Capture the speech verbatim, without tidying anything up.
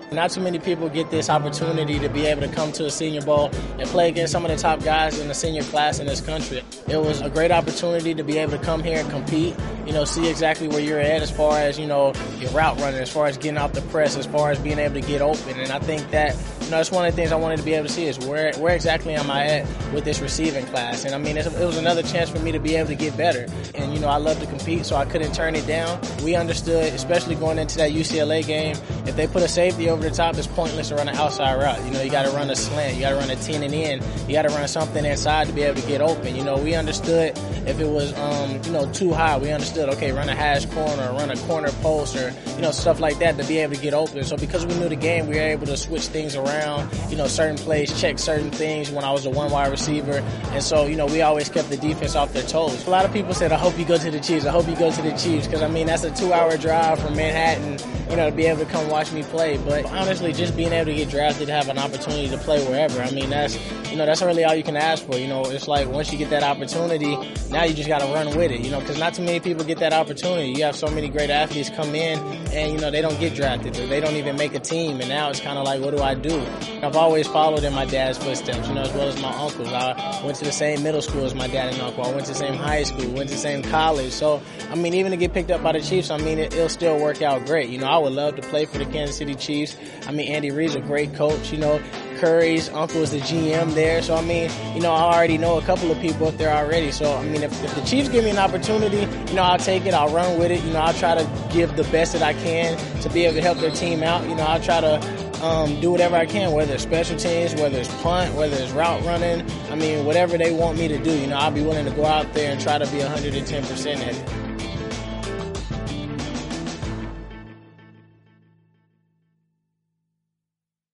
Not too many people get this opportunity to be able to come to a Senior Bowl and play against some of the top guys in the senior class in this country. It was a great opportunity to be able to come here and compete, you know, see exactly where you're at as far as, you know, your route running, as far as getting off the press, as far as being able to get open. And I think that, you know, that's one of the things I wanted to be able to see is where where exactly am I at with this receiving class. And, I mean, it was another chance for me to be able to get better. And, you know, I love to compete, so I couldn't turn it down. We understood, especially going into that U C L A game, if they put a safety over the top, it's pointless to run an outside route. You know, you got to run a slant. You got to run a ten and in. You got to run something inside to be able to get open. You know, we understood if it was, um, you know, too high, we understood, okay, run a hash corner, run a corner post, or, you know, stuff like that to be able to get open. So because we knew the game, we were able to switch things around, you know, certain plays, check certain things when I was a one wide receiver. And so, you know, we always kept the defense off their toes. A lot of people said, I hope you go to the Chiefs. I hope you go to the Chiefs. Because, I mean, that's a two-hour drive from Manhattan, you know, to be able to come watch me play. But honestly, just being able to get drafted, to have an opportunity to play wherever, I mean, that's, you know, that's really all you can ask for. You know, it's like once you get that opportunity, now you just got to run with it, you know, because not too many people get that opportunity. You have so many great athletes come in and, you know, they don't get drafted or they don't even make a team. And now it's kind of like, what do I do? I've always followed in my dad's footsteps, you know, as well as my uncles. I went to the same middle school as my dad and uncle. I went to the same high school, went to the same college. So, I mean, even to get picked up by the Chiefs, I mean, it, it'll still work out great. You know, I would love to play for the Kansas City Chiefs. I mean, Andy Reid's a great coach, you know. Curry's uncle is the G M there. So, I mean, you know, I already know a couple of people up there already. So, I mean, if, if the Chiefs give me an opportunity, you know, I'll take it. I'll run with it. You know, I'll try to give the best that I can to be able to help their team out. You know, I'll try to um, do whatever I can, whether it's special teams, whether it's punt, whether it's route running. I mean, whatever they want me to do, you know, I'll be willing to go out there and try to be one hundred ten percent at it.